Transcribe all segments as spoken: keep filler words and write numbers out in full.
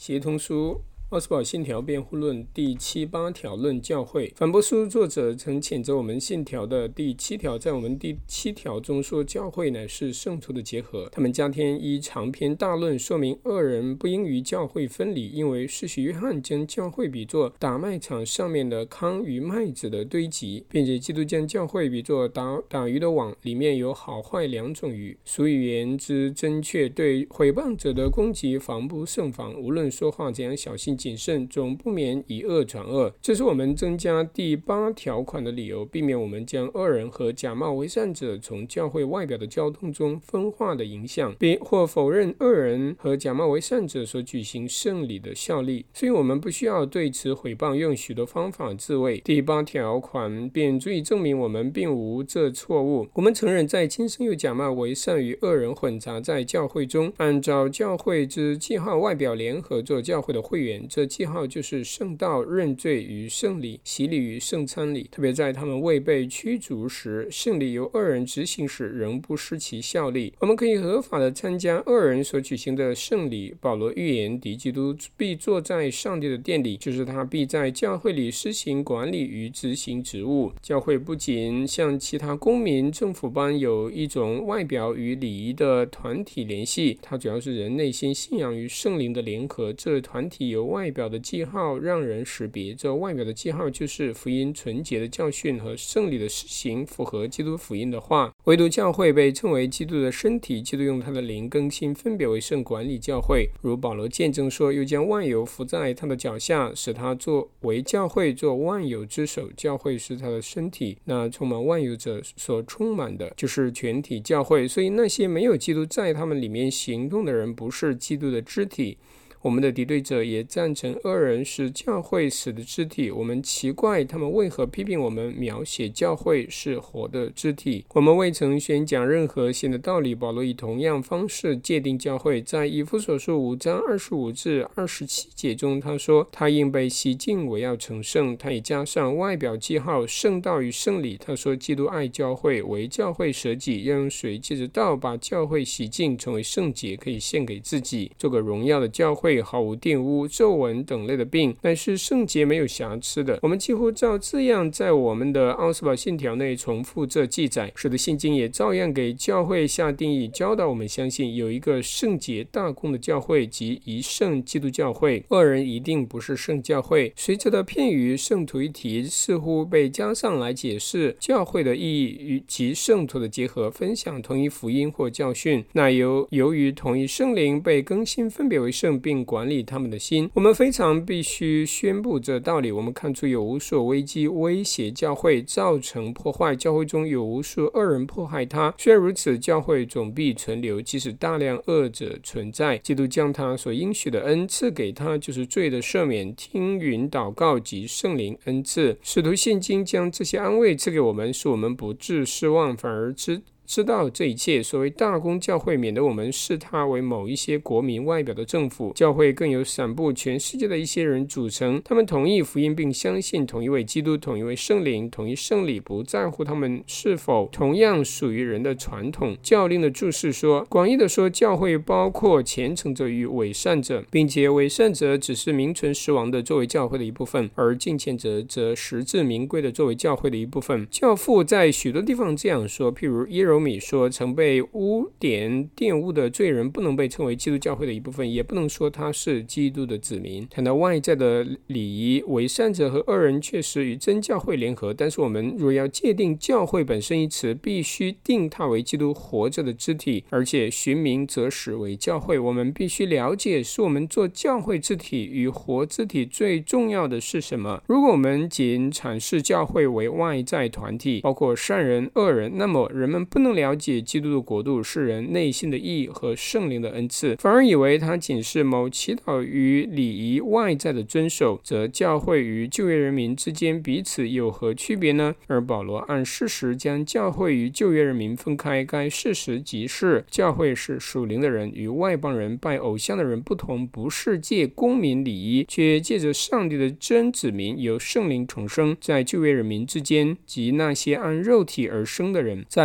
协同书奥斯堡信条辩护论第七八条论教会。反驳书作者曾谴责我们信条的第七条，在我们第七条中说教会乃是圣徒的结合。他们加添一长篇大论，说明恶人不应与教会分离，因为施洗约翰将教会比作打麦场上面的糠与麦子的堆积，并且基督将教会比作打打鱼的网，里面有好坏两种鱼。俗语言之真确，对毁谤者的攻击防不胜防，无论说话怎样小心谨慎，总不免以恶转恶。这是我们增加第八条款的理由，避免我们将恶人和假冒为善者从教会外表的交通中分化的影响，并或否认恶人和假冒为善者所举行圣礼的效力。所以我们不需要对此毁谤用许多方法自卫。第八条款便足以证明我们并无这错误。我们承认在今生有假冒为善与恶人混杂在教会中，按照教会之记号外表联合做教会的会员，这记号就是圣道、认罪与圣礼、洗礼与圣餐礼。特别在他们未被驱逐时，圣礼由恶人执行时仍不失其效力。我们可以合法的参加恶人所举行的圣礼。保罗预言敌基督必坐在上帝的殿里，就是他必在教会里施行管理与执行职务。教会不仅像其他公民政府般有一种外表与礼仪的团体联系，它主要是人内心信仰与圣灵的联合。这团体由外表的记号让人识别，这外表的记号就是福音纯洁的教训和圣礼的施行，符合基督福音的话。唯独教会被称为基督的身体，基督用他的灵更新分别为圣，管理教会。如保罗见证说，又将万有伏在他的脚下，使他作为教会做万有之首。教会是他的身体，那充满万有者所充满的就是全体教会。所以那些没有基督在他们里面行动的人，不是基督的肢体。我们的敌对者也赞成恶人是教会死的肢体。我们奇怪他们为何批评我们描写教会是活的肢体。我们未曾宣讲任何新的道理。保罗以同样方式界定教会。在以弗所书五章二十五至二十七节中，他说，他因被洗净，我要成圣。他也加上外表记号圣道与圣礼。他说，基督爱教会，为教会舍己，要用水借着道把教会洗净，成为圣洁，可以献给自己，做个荣耀的教会，毫无玷污、皱纹等类的病，但是圣洁没有瑕疵的。我们几乎照这样在我们的奥斯堡信条内重复这记载。使得信经也照样给教会下定义，教导我们相信有一个圣洁大公的教会，即一圣基督教会。恶人一定不是圣教会。随着的片语圣徒一体似乎被加上来解释教会的意义与其圣徒的结合，分享同一福音或教训。那由由于同一圣灵被更新分别为圣，并管理他们的心。我们非常必须宣布这道理。我们看出有无数危机威胁教会，造成破坏。教会中有无数恶人迫害他。虽然如此，教会总必存留，即使大量恶者存在。基督将他所应许的恩赐给他，就是罪的赦免、听允祷告及圣灵恩赐。使徒信经将这些安慰赐给我们，使我们不致失望，反而知知道这一切。所谓大公教会，免得我们视它为某一些国民外表的政府。教会更由散布全世界的一些人组成，他们同意福音，并相信同一位基督、同一位圣灵、同一圣礼，不在乎他们是否同样属于人的传统。教令的注释说，广义的说，教会包括虔诚者与伪善者，并且伪善者只是名存实亡的作为教会的一部分，而敬虔者则实至名归的作为教会的一部分。教父在许多地方这样说，譬如耶柔米说，曾被污点玷污的罪人不能被称为基督教会的一部分，也不能说他是基督的子民。谈到外在的礼仪，伪善者和恶人确实与真教会联合，但是我们若要界定教会本身一词，必须定它为基督活着的肢体，而且寻名择实为教会。我们必须了解，是我们做教会肢体与活肢体最重要的是什么。如果我们仅阐释教会为外在团体，包括善人、恶人，那么人们不能了解基督的国度是人内心的义和圣灵的恩赐，反而以为它仅是某祈祷与礼仪外在的遵守，则教会与旧约人民之间彼此有何区别呢？而保罗按事实将教会与旧约人民分开，该事实即是教会是属灵的人，与外邦人拜偶像的人不同，不是借公民礼仪，却借着上帝的真子民由圣灵重生。在旧约人民之间及那些按肉体而生的人，在论及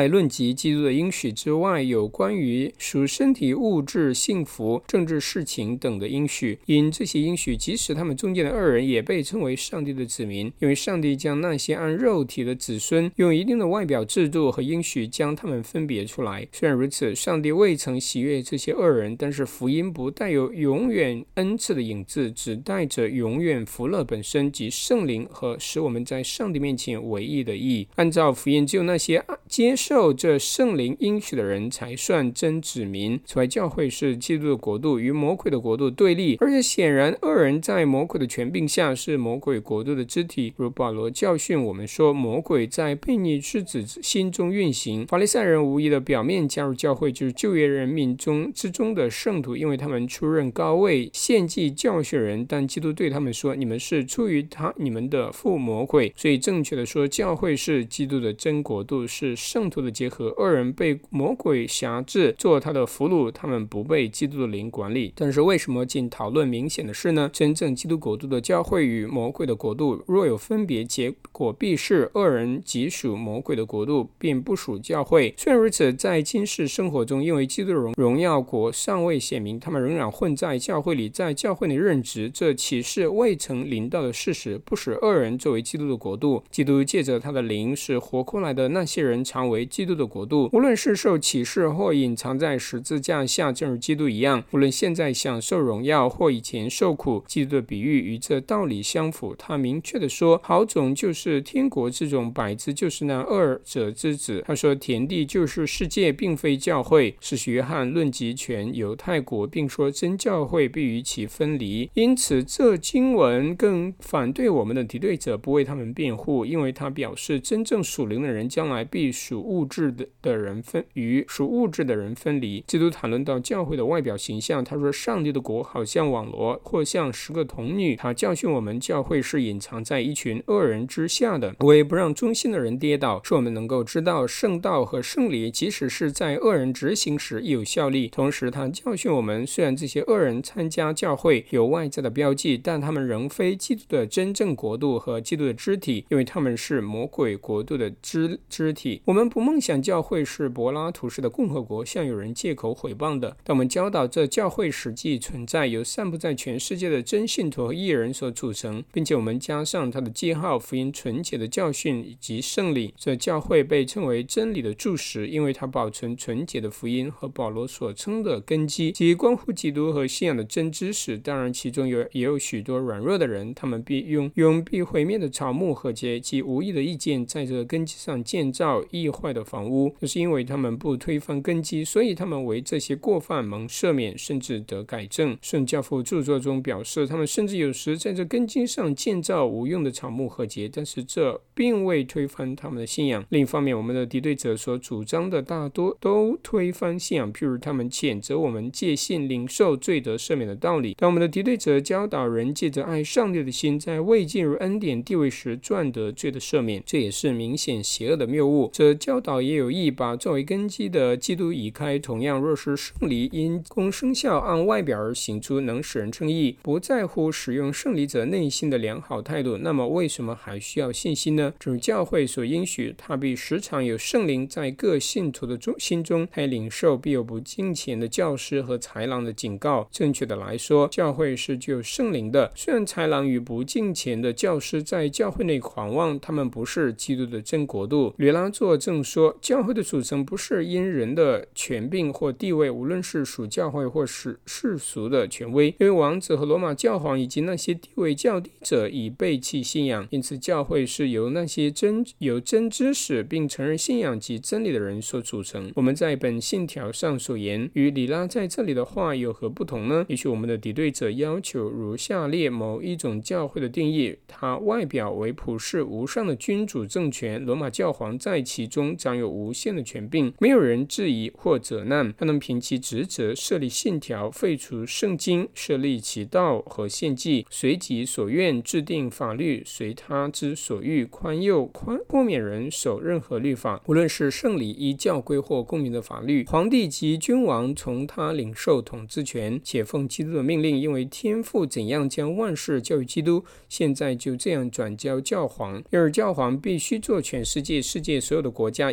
及基督的应许之外，有关于属身体、物质、幸福、政治事情等的应许。因这些应许，即使他们中间的恶人也被称为上帝的子民，因为上帝将那些按肉体的子孙用一定的外表制度和应许将他们分别出来。虽然如此，上帝未曾喜悦这些恶人，但是福音不带有永远恩赐的影子，只带着永远福乐本身及圣灵和使我们在上帝面前唯一的义。按照福音，只有那些接受这圣灵应许的人才算真子民。此外，教会是基督的国度，与魔鬼的国度对立，而且显然恶人在魔鬼的权柄下，是魔鬼国度的肢体。如保罗教训我们说，魔鬼在悖逆之子心中运行。法利赛人无疑的表面加入教会，就是旧约人民中之中的圣徒，因为他们出任高位，献祭教训人，但基督对他们说，你们是出于他你们的父魔鬼。所以正确的说，教会是基督的真国度，是圣徒的结合。恶人被魔鬼辖制，做他的俘虏，他们不被基督的灵管理。但是为什么仅讨论明显的事呢？真正基督国度的教会与魔鬼的国度若有分别，结果必是恶人即属魔鬼的国度，并不属教会。虽然如此，在今世生活中，因为基督的荣耀国尚未显明，他们仍然混在教会里，在教会内任职，这岂是未曾临到的事实，不使恶人作为基督的国度。基督借着他的灵使活过来的那些人常为基督的国度，无论是受启示或隐藏在十字架下，正如基督一样。无论现在享受荣耀或以前受苦，基督的比喻与这道理相符。他明确地说，好种就是天国之种，百子就是那二者之子。他说，田地就是世界，并非教会。使徒约翰论及全犹太国，并说真教会必与其分离。因此这经文更反对我们的敌对者，不为他们辩护，因为他表示真正属灵的人将来必属物质的的人分与属物质的人分离。基督谈论到教会的外表形象，他说上帝的国好像网罗，或像十个童女。他教训我们，教会是隐藏在一群恶人之下的，为不让忠心的人跌倒，使我们能够知道圣道和圣礼即使是在恶人执行时亦有效力。同时他教训我们，虽然这些恶人参加教会有外在的标记，但他们仍非基督的真正国度和基督的肢体，因为他们是魔鬼国度的 肢, 肢体。我们不梦想教会是柏拉图式的共和国，像有人借口毁谤的。但我们教导这教会实际存在，由散布在全世界的真信徒和义人所组成，并且我们加上他的记号、福音纯洁的教训以及圣礼。这教会被称为真理的柱石，因为它保存纯洁的福音和保罗所称的根基，即关乎基督和信仰的真知识。当然其中有也有许多软弱的人，他们必用用必毁灭的草木和结及无益的意见，在这个根基上建造易坏的房屋。就是因为他们不推翻根基，所以他们为这些过犯蒙赦免，甚至得改正。圣教父著作中表示，他们甚至有时在这根基上建造无用的草木和结，但是这并未推翻他们的信仰。另一方面，我们的敌对者所主张的大多都推翻信仰，譬如他们谴责我们借信领受罪得赦免的道理。但我们的敌对者教导人借着爱上帝的心，在未进入恩典地位时赚得罪的赦免，这也是明显邪恶的谬误。这教导也有意把作为根基的基督移开。同样，若是圣礼因供生效按外表而行出，能使人称义，不在乎使用圣礼者内心的良好态度，那么为什么还需要信心呢？正如教会所应许，他必时常有圣灵在各信徒的心中，他领受必有不敬虔的教师和豺狼的警告。正确的来说，教会是具有圣灵的。虽然豺狼与不敬虔的教师在教会内狂妄，他们不是基督的真国度。吕拉作正说，教会的组成不是因人的权柄或地位，无论是属教会或是世俗的权威，因为王子和罗马教皇以及那些地位较低者已背弃信仰，因此教会是由那些真有真知识并承认信仰及真理的人所组成。我们在本信条上所言与里拉在这里的话有何不同呢？也许我们的敌对者要求如下列某一种教会的定义：它外表为普世无上的君主政权，罗马教皇在其中掌有无限的权柄，没有人质疑或责难，他能凭其职责设立信条，废除圣经，设立其道和献祭，随己所愿制定法律，随他之所欲宽宥宽豁免人守任何律法，无论是圣礼、依教规或公民的法律。皇帝及君王从他领受统治权，且奉基督的命令，因为天父怎样将万事交于基督，现在就这样转交教皇。因而教皇必须做全世界世界所有的国家及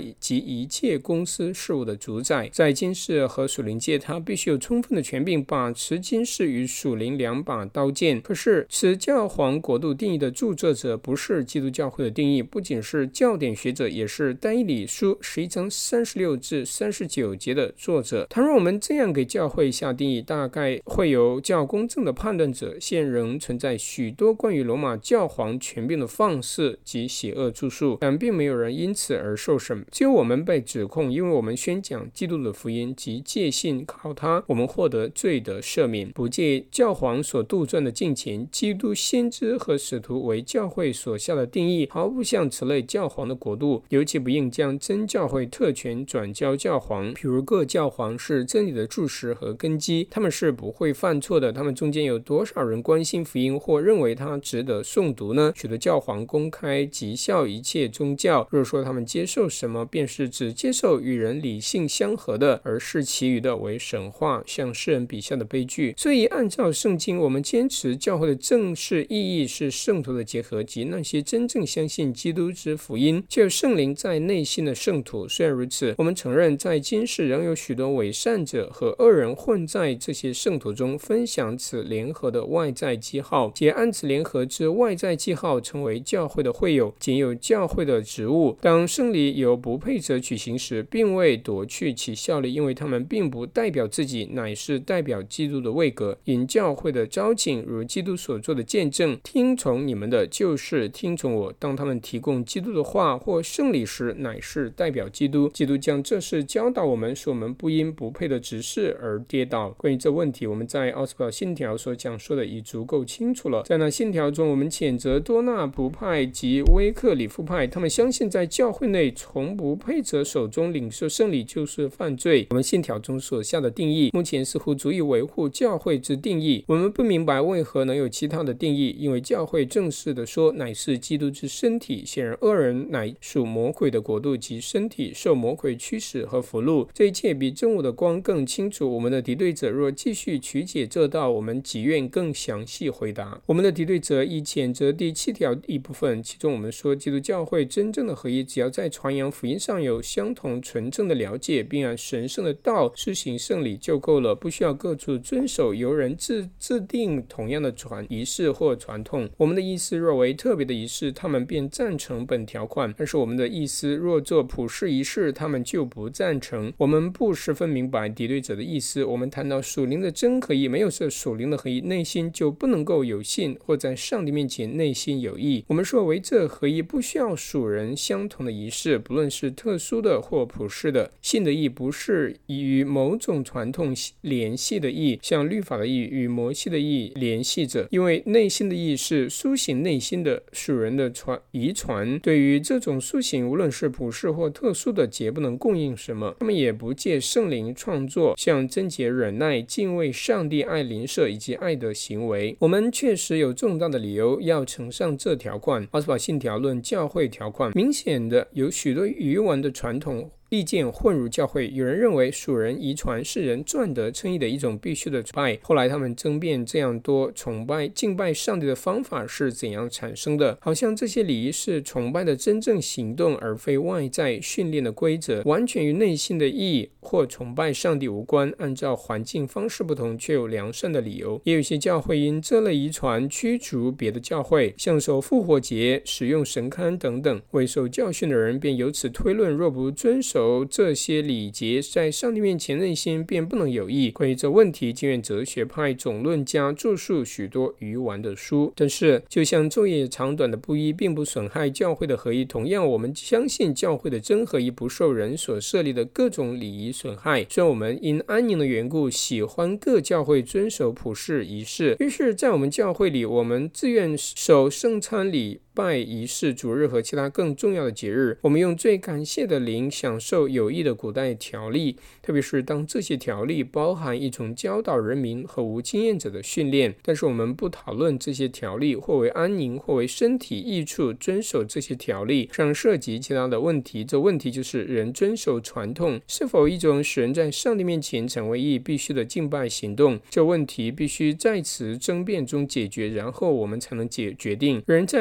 一切公司事务的主宰。在今世和属灵界，他必须有充分的权柄把持今世与属灵两把刀剑。可是此教皇国度定义的著作者不是基督教会的定义，不仅是教典学者，也是但以理书十一章三十六至三十九节的作者。倘若我们这样给教会下定义，大概会有较公正的判断者。现仍存在许多关于罗马教皇权柄的放肆及邪恶著述，但并没有人因此而受审。只有我们被指控，因为我们宣讲基督的福音及借信靠他，我们获得罪得赦免。不借教皇所杜撰的敬虔，基督先知和使徒为教会所下的定义，毫不像此类教皇的国度，尤其不应将真教会特权转交教皇。譬如各教皇是真理的柱石和根基，他们是不会犯错的。他们中间有多少人关心福音或认为它值得诵读呢？许多教皇公开讥笑一切宗教，若说他们接受什么，便是只接受与人理性相合的，而视其余的为神话，像世人笔下的悲剧。所以按照圣经，我们坚持教会的正式意义是圣徒的结合，及那些真正相信基督之福音，就有圣灵在内心的圣徒。虽然如此，我们承认在今世仍有许多伪善者和恶人混在这些圣徒中，分享此联合的外在记号，且按此联合之外在记号成为教会的会友，仅有教会的职务。当圣礼由不配者举行时，并未夺去其效力，因为他们并不代表自己，乃是代表基督的位格。因教会的召请，如基督所做的见证，听从你们的就是听从我。当他们提供基督的话或圣礼时，乃是代表基督。基督将这事教导我们，使我们不因不配的指示而跌倒。关于这问题，我们在奥斯堡信条所讲说的已足够清楚了。在那信条中，我们谴责多纳普派及威克里夫派，他们相信在教会内从不配者手中领受圣礼就是犯罪。我们信条中所下的定义目前似乎足以维护教会之定义。我们不明白为何能有其他的定义，因为教会正式的说乃是基督之身体。显然恶人乃属魔鬼的国度及身体，受魔鬼驱使和俘虏。这一切比正午的光更清楚。我们的敌对者若继续曲解这道，我们己愿更详细回答。我们的敌对者以谴责第七条一部分，其中我们说基督教会真正的合一，只要在传扬福音上有相同纯正的了解，并按神圣的道施行圣礼就够了，不需要各处遵守由人制制定同样的传仪式或传统。我们的意思若为特别的仪式，他们便赞成本条款，但是我们的意思若做普世仪式，他们就不赞成。我们不十分明白敌对者的意思。我们谈到属灵的真合一，没有这属灵的合一，内心就不能够有信，或在上帝面前内心有义。我们说为这合一不需要属人相同的仪式，不论是特殊的或普世的。信的义不是与某种传统联系的义，像律法的义与摩西的义联系着，因为内心的义是苏醒内心的属人的传遗传。对于这种苏醒，无论是普世或特殊的，皆不能供应什么。他们也不借圣灵创作像贞洁、忍耐、敬畏上帝、爱邻舍以及爱的行为。我们确实有重大的理由要呈上这条款。奥斯堡信条论教会条款明显的有许多愚顽的传统意见混入教会。有人认为属人遗传是人赚得称义的一种必须的崇拜，后来他们争辩这样多崇拜敬拜上帝的方法是怎样产生的，好像这些礼仪是崇拜的真正行动，而非外在训练的规则，完全与内心的意或崇拜上帝无关。按照环境方式不同，却有良善的理由。也有些教会因这类遗传驱逐别的教会，像守复活节、使用神龛等等。未受教训的人便由此推论，若不遵守这些礼节，在上帝面前内心便不能有益。关于这问题，经院哲学派总论家著述许多愚顽的书。但是就像昼夜长短的不一并不损害教会的合一，同样我们相信教会的真合一不受人所设立的各种礼仪损害。虽然我们因安宁的缘故喜欢各教会遵守普世仪式，于是在我们教会里，我们自愿守圣餐礼拜仪式、主日和其他更重要的节日。我们用最感谢的灵享受有益的古代条例，特别是当这些条例包含一种教导人民和无经验者的训练。但是我们不讨论这些条例或为安宁或为身体益处遵守这些条例上涉及其他的问题。这问题就是人遵守传统是否一种使人在上帝面前成为义必须的敬拜行动。这问题必须在此争辩中解决，然后我们才能解决定人在各地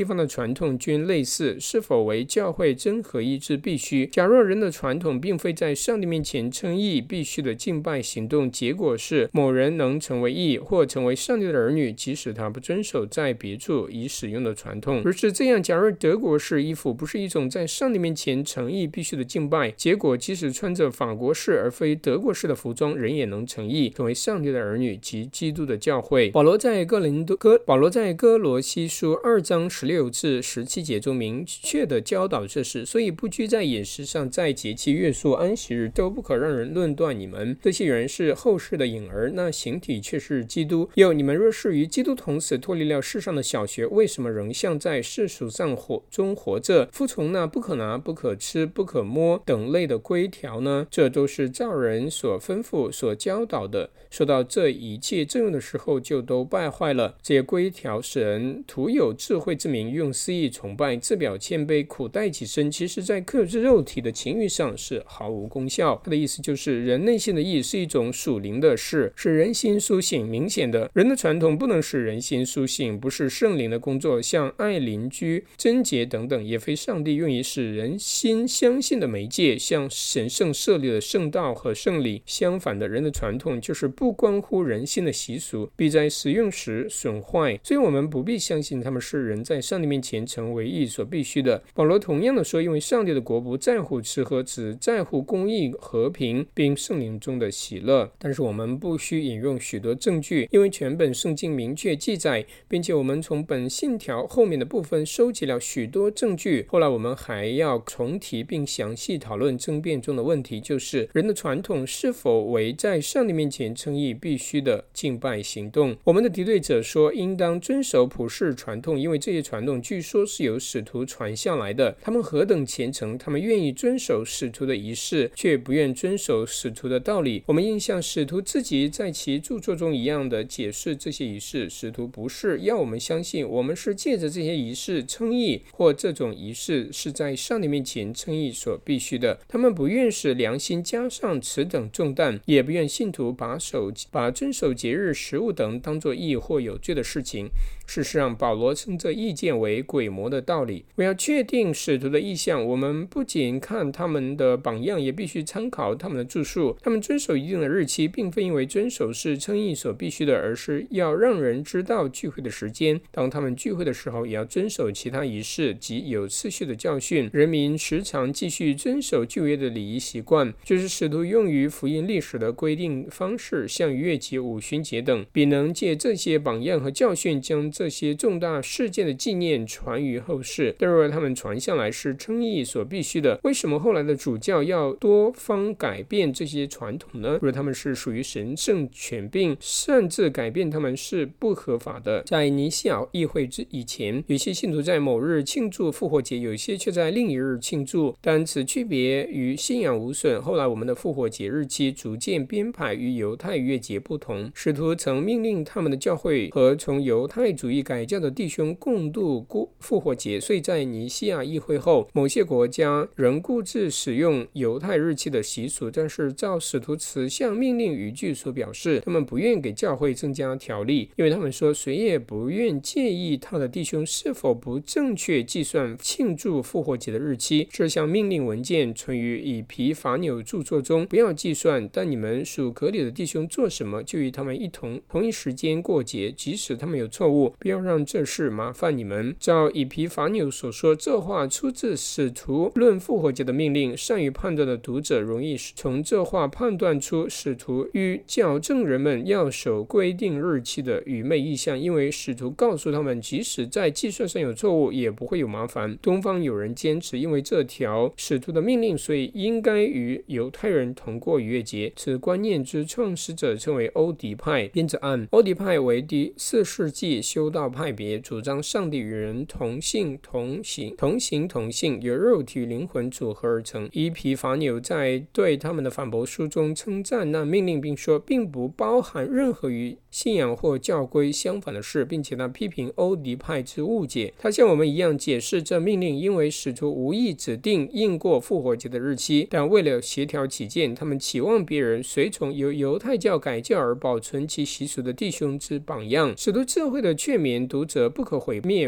方的传统均类似，是否为教会真合一之必须。假若人的传统并非在上帝面前称义必须的敬拜行动，结果是某人能成为义或成为上帝的儿女，即使他不遵守在别处已使用的传统。如是这样，假如德国式衣服不是一种在上帝面前诚意必须的敬拜，结果即使穿着法国式而非德国式的服装，人也能诚意成为上帝的儿女及基督的教会。保罗在哥林多哥保罗在哥罗西书二章十六至十七节中明确的教导这事，所以不拘在饮食上，在节期、月数、安息日都不可让人论断你们。这些人是后世的影儿，那形体却是基督。又你们若是与基督同死，脱离了世上的小学，为什么仍像在世俗上活中活着，服从那不可拿、不可吃、不可摸等类的规条呢？这都是照人所吩咐、所教导的。说到这一切正用的时候，就都败坏了。这些规条使人徒有智慧之名，用私意崇拜，自表谦卑，苦待己身，其实在克制肉体的情欲上是毫无功效。他的意思就是人内心的义是一种属灵的事，是人心苏醒。明显的，人的传统不能使人心苏醒，不是圣灵的工作，像爱邻居、贞洁等等，也非上帝用以使人心相信的媒介，像神圣设立的圣道和圣礼。相反的，人的传统就是不关乎人心的习俗，必在使用时损坏，所以我们不必相信他们是人在上帝面前成为义所必须的。保罗同样的说，因为上帝的国不在乎吃喝，只在乎公义、和平，并圣灵中的喜乐。但是我们不需引用许多证据，因为全本圣经明确记载，并且我们从本信条后面的部分收集了许多证据。后来我们还要重提并详细讨论争辩中的问题，就是人的传统是否为在上帝面前称义必须的敬拜行动。我们的敌对者说应当遵守普世传统，因为这些传统据说是由使徒传下来的。他们何等虔诚，他们愿意遵守使徒的仪式，却不愿遵守使徒的道理。我们应像使徒自己在其著作中一样的解释这些仪式。使徒不是要我们相信我们是借着这些仪式称义，或这种仪式是在上帝面前称义所必须的。他们不愿使良心加上此等重担，也不愿信徒把守把遵守节日、食物等当作义或有罪的事情。事实上，保罗称这意见为鬼魔的道理。为要确定使徒的意向，我们不仅看他们的榜样，也必须参考他们的著述。他们遵守一定的日期，并非因为遵守是称义所必须的，而是要让人知道聚会的时间。当他们聚会的时候，也要遵守其他仪式及有次序的教训。人民时常继续遵守旧约的礼仪习惯，就是使徒用于福音历史的规定方式，像逾越节、五旬节等，必能借这些榜样和教训，将这些重大事件的纪念传于后世。但若他们传下来是称义所必须的，为什么后来的主教要多方改变这些传统呢？若他们是属于神圣权柄，擅自改变他们是不合法的。在尼西亚议会之以前，有些信徒在某日庆祝复活节，有些却在另一日庆祝，但此区别与信仰无损。后来我们的复活节日期逐渐编排与犹太逾越节不同。使徒曾命令他们的教会和从犹太主义改教的弟兄共度复活节，所以在尼西亚议会后，某些国家仍固执使用犹太日期的习俗，但是照使徒此项命令语句所表示，他们不愿给教会增加条例，因为他们说谁也不愿介意他的弟兄是否不正确计算庆祝复活节的日期。这项命令文件存于以皮法纽著作中，不要计算，但你们属隔里的弟兄做什么，就与他们一同同一时间过节，即使他们有错误，不要让这事麻烦你们。照以皮法纽所说，这话出自使徒论复活节的命令。善于判断的读者容易从这话判断出使徒与矫正人们要守规定日期的愚昧意向，因为使徒告诉他们，即使在计算上有错误，也不会有麻烦。东方有人坚持，因为这条使徒的命令，所以应该与犹太人同过逾越节。此观念之创始者称为欧迪派。编者按欧迪派为第四世纪修道派别，主张上帝与人同性同行同行同性，由肉体与灵魂组合而成。伊皮法纽在对他们的反驳书中称赞那命令，并说并不包含任何与信仰或教规相反的事，并且他批评欧迪派之误解。他像我们一样解释这命令，因为使徒无意指定应过复活节的日期，但为了协调起见，他们期望别人随从由犹太教改教而保存其习俗的弟兄之榜样。使徒智慧的劝勉读者不可毁灭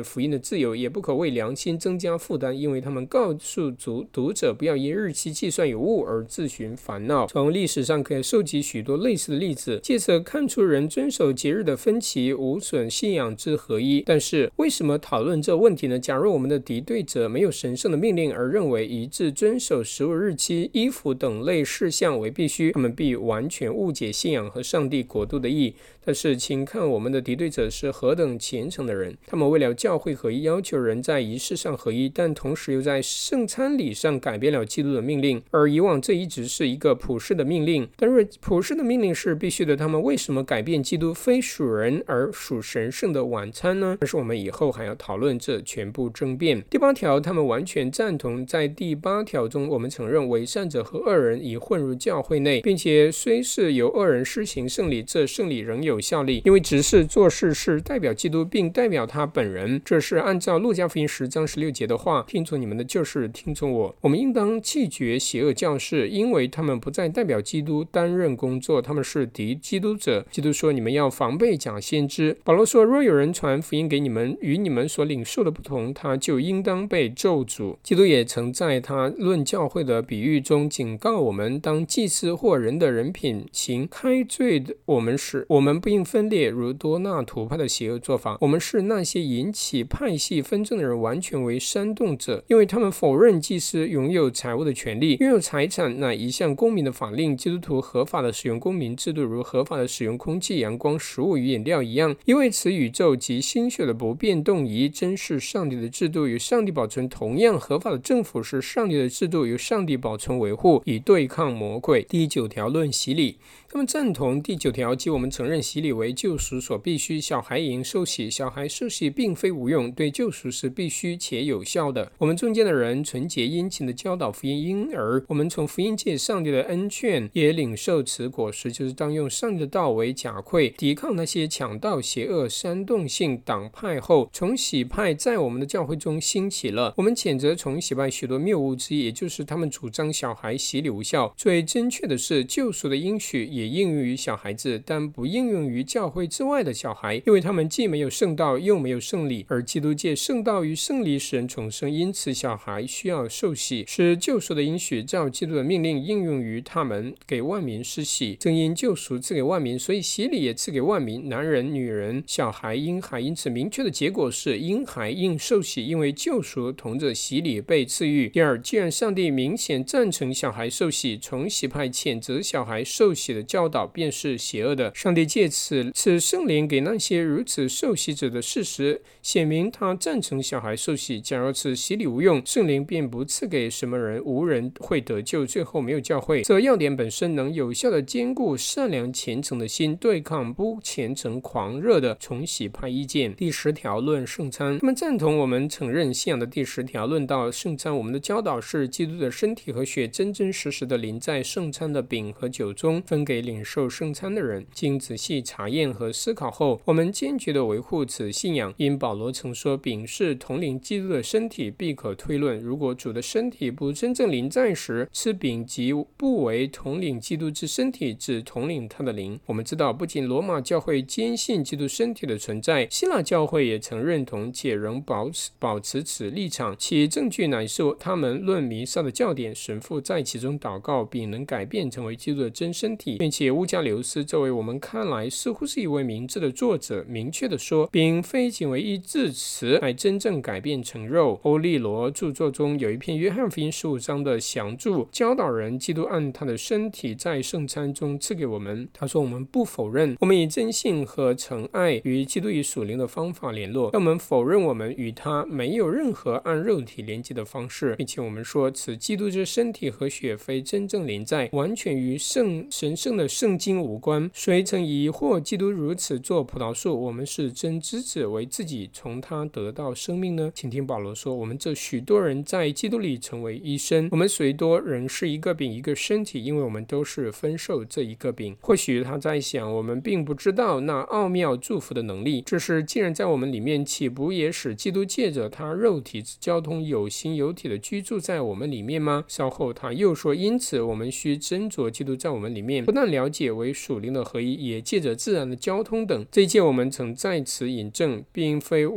福音的自由，也不可为良心增加负担，因为他们告诉读读者不要因日期计算有误而自寻烦恼。从历史上可以收集许多类似的例子，借此看出人遵守节日的分歧无损信仰之合一。但是为什么讨论这问题呢？假如我们的敌对者没有神圣的命令而认为一致遵守食物日期、衣服等类事项为必须，他们必完全误解信仰和上帝国度的意义。但是请看我们的敌对者是何等虔诚的人，他们为了教会合一，要求人在仪式上合一，但同时又在圣餐礼上改变了基督的命令。而以往这一直是一个普世的命令，但是普世的命令是必须的，他们为什么改变基督非属人而属神圣的晚餐呢？但是我们以后还要讨论这全部争辩。第八条，他们完全赞同。在第八条中，我们承认伪善者和恶人已混入教会内，并且虽是由恶人施行圣礼，这圣礼仍有效力，因为执事做事是代表基督并代表他本人。这是按照路加福音十章十六节的话，听从你们的就是听从我。我们应当弃绝邪恶教士，因为他们不再代表基督担任工作，他们是敌基督者。基督说你们要防备假先知。保罗说若有人传福音给你们与你们所领受的不同，他就应当被咒诅。基督也曾在他论教会的比喻中警告我们，当祭司或人的人品行开罪的我们时，我们不应分裂如多纳图派的邪恶做法。我们是那些引起派系纷争的人完全为煽动者，因为他们否认祭司拥有财务的权利，拥有财产乃一项公民的法令。基督徒合法的使用公民制度，如合法的使用空气、阳光、食物与饮料一样，因为此宇宙及心血的不变动仪真是上帝的制度，与上帝保存。同样合法的政府是上帝的制度，由上帝保存维护，以对抗魔鬼。第九条论洗礼，他们赞同第九条，即我们承认洗礼为救赎所必须。小孩应受洗，小孩受洗并非无用，对救赎是必须且有效的。我们中间的人纯洁殷勤的教导福音，因而我们从福音界上帝的恩劝也领受此果实，就是当用上帝的道为甲馈，抵抗那些强盗、邪恶、煽动性党派后，重洗派在我们的教会中兴起了。我们谴责重洗派许多谬误之一，也就是他们主张小孩洗礼无效。最正确的是，救赎的应许也应用于小孩子，但不应用于教会之外的小孩，因为他们既没有圣道又没有圣礼，而基督借圣道与圣礼使人重生，因此小孩需要受洗，使救赎的应许照基督的命令应用于他们，给万民施洗。正因救赎赐给万民，所以洗礼也赐给万民，男人、女人、小孩、婴孩。因此明确的结果是婴孩应受洗，因为救赎同着洗礼被赐予。第二，既然上帝明显赞成小孩受洗，重洗派谴责小孩受洗的教导便是邪恶的。上帝借此赐圣灵给那些如此受洗者的事实，显明他赞成小孩受洗。假如此洗礼无用，圣灵便不赐给什么人，无人会得救，最后没有教会。这要点本身能有效的兼顾善良虔诚的心，对抗不虔诚狂热的重洗派意见。第十条论圣餐，他们赞同我们承认信仰的第十条，论到圣餐，我们的教导是基督的身体和血真真实实的淋在圣餐的饼和酒中，分给领受圣餐的人。经仔细查验和思考后，我们坚决地维护此信仰。因保罗曾说饼是统领基督的身体，必可推论，如果主的身体不真正临在时，吃饼即不为统领基督之身体，只统领他的灵。我们知道不仅罗马教会坚信基督身体的存在，希腊教会也曾认同且仍保持保持此立场，其证据乃是他们论弥撒的教典，神父在其中祷告饼能改变成为基督的真身体，并且乌加留斯这位我们看来似乎是一位明智的作者，明确地说饼非仅为一字词，乃真正改变成肉。欧利罗著作中有一篇约翰福音十五章的详注，教导人基督按他的身体在圣餐中赐给我们。他说我们不否认我们以真信和诚爱与基督以属灵的方法联络，但我们否认我们与他没有任何按肉体连接的方式，并且我们说此基督之身体和血非真正临在，完全与圣神圣的圣经无关。谁曾疑惑基督如此做葡萄树，我们是真枝子，为自己从他得到生命呢？请听保罗说，我们这许多人在基督里成为一身，我们虽多人是一个饼一个身体，因为我们都是分受这一个饼。或许他在想，我们并不知道那奥妙祝福的能力，只是既然在我们里面，岂不也使基督借着他肉体之交通有形有体的居住在我们里面吗？稍后他又说，因此我们需斟酌基督在我们里面，不但了解为属灵的合一，也借着自然的交通等。这一切我们曾在此引证，并非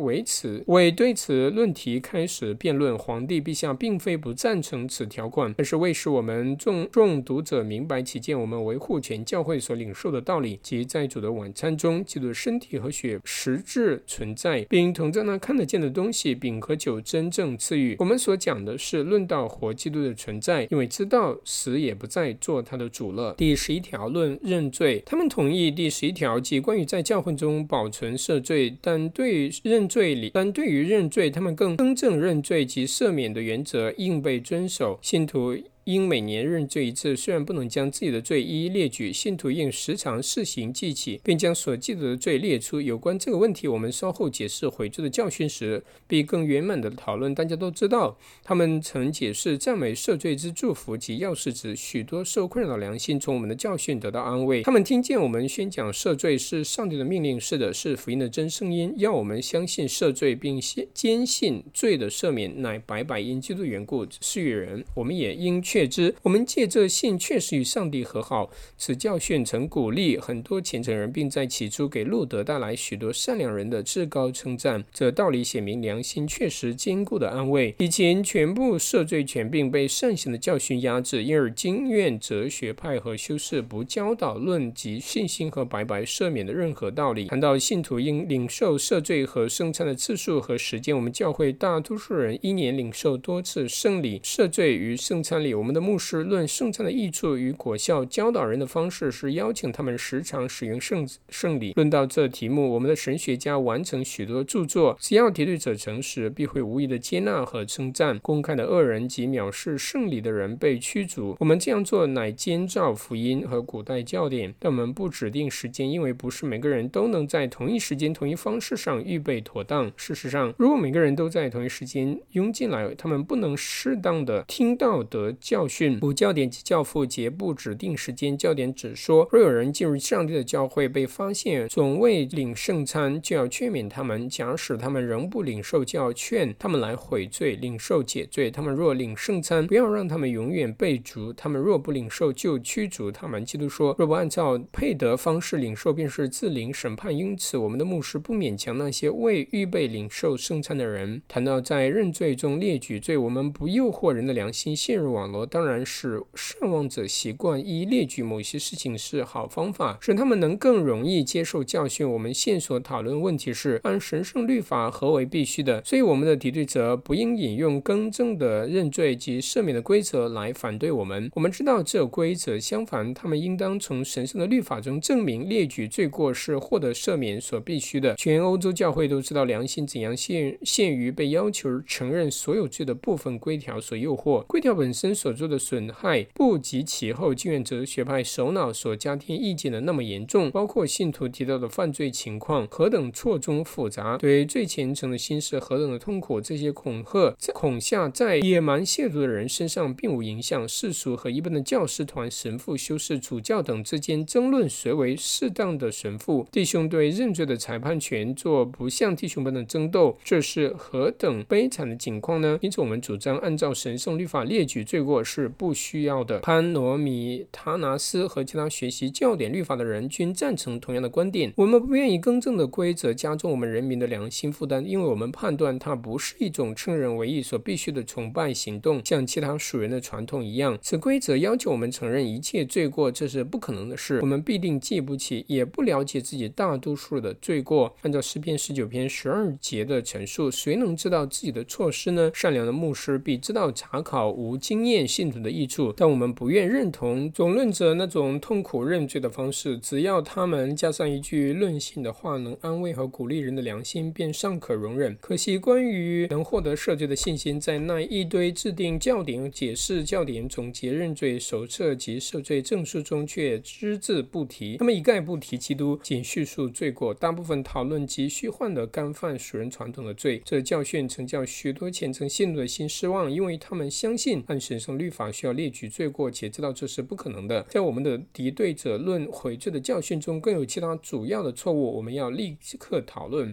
为此为对此论题开始辩论。皇帝陛下并非不赞成此条款，但是为使我们众众读者明白起见，我们维护全教会所领受的道理，即在主的晚餐中，基督的身体和血实质存在，并同在那看得见的东西，饼和酒真正赐予。我们所讲的是论到活基督的存在，因为知道死也不再做他的主了。第十一条论认罪，他们同意第十一条即关于在教会中保存赦罪，但对于认罪里，但对于认罪，他们更更正认罪及赦免的原则应被遵守。信徒因每年认罪一次，虽然不能将自己的罪一一列举，信徒应时常试行记起，并将所记得的罪列出。有关这个问题，我们稍后解释悔罪的教训时必更圆满的讨论。大家都知道，他们曾解释赞美赦罪之祝福及钥匙指许多受困扰的良心从我们的教训得到安慰。他们听见我们宣讲赦罪是上帝的命令，是的，是福音的真声音，要我们相信赦罪，并坚信罪的赦免乃白白因基督缘故施予人。我们也应确知，我们借这信确实与上帝和好。此教训曾鼓励很多虔诚人，并在起初给路德带来许多善良人的至高称赞。这道理显明良心确实坚固的安慰。以前全部赦罪权并被善行的教训压制，因而经院哲学派和修士不教导论及信心和白白赦免的任何道理。谈到信徒应领受赦罪和圣餐的次数和时间，我们教会大多数人一年领受多次圣礼。赦罪与圣餐里，我们的牧师论圣餐的益处与果效，教导人的方式是邀请他们时常使用 圣, 圣礼。论到这题目，我们的神学家完成许多著作，只要敌对者诚实，必会无疑的接纳和称赞。公开的恶人及藐视圣礼的人被驱逐。我们这样做乃监照福音和古代教典，但我们不指定时间，因为不是每个人都能在同一时间同一方式上预备妥当。事实上，如果每个人都在同一时间涌进来，他们不能适当的听到得教训。补教典及教父皆不指定时间，教典只说，若有人进入上帝的教会被发现总未领圣餐，就要劝勉他们；假使他们仍不领受，就要劝他们来悔罪，领受解罪。他们若领圣餐，不要让他们永远被逐；他们若不领受，就驱逐他们。基督说，若不按照配得方式领受，便是自领审判。因此我们的牧师不勉强那些未预备领受圣餐的人。谈到在认罪中列举罪，我们不诱惑人的良心陷入网络，当然是善忘者习惯一列举某些事情是好方法，使他们能更容易接受教训。我们现所讨论问题是按神圣律法何为必须的，所以我们的敌对者不应引用更正的认罪及赦免的规则来反对我们。我们知道这规则，相反，他们应当从神圣的律法中证明列举罪过是获得赦免所必须的。全欧洲教会都知道良心怎样限限于被要求承认所有罪的部分规条所诱惑。规条本身所做的损害不及其后经验哲学派首脑所加添意见的那么严重，包括信徒提到的犯罪情况何等错综复杂，对最虔诚的心事何等的痛苦。这些恐吓恐吓在野蛮亵渎的人身上并无影响。世俗和一般的教师团、神父、修士、主教等之间争论谁为适当的神父。弟兄对认罪的裁判权做不像弟兄般的争斗，这是何等悲惨的境况呢？因此我们主张按照神圣律法列举罪过是不需要的。潘罗米塔拿斯和其他学习教典律法的人均赞成同样的观点。我们不愿意更正的规则加重我们人民的良心负担，因为我们判断它不是一种称人为义所必须的崇拜行动，像其他属人的传统一样。此规则要求我们承认一切罪过，这是不可能的事。我们必定记不起也不了解自己大多数的罪过。按照诗篇十九篇十二节的陈述，谁能知道自己的错失呢？善良的牧师必知道查考无经验信徒的益处，但我们不愿认同总论者那种痛苦认罪的方式。只要他们加上一句论性的话，能安慰和鼓励人的良心，便尚可容忍。可惜关于能获得赦罪的信心，在那一堆制定教典、解释教典、总结认罪手册及赦罪证书中却只字不提。他们一概不提基督，仅叙述罪过，大部分讨论及虚幻的干犯属人传统的罪。这教训曾叫许多虔诚信徒的心失望，因为他们相信按神圣律法需要列举罪过，且知道这是不可能的。在我们的敌对者论悔罪的教训中，更有其他主要的错误，我们要立刻讨论。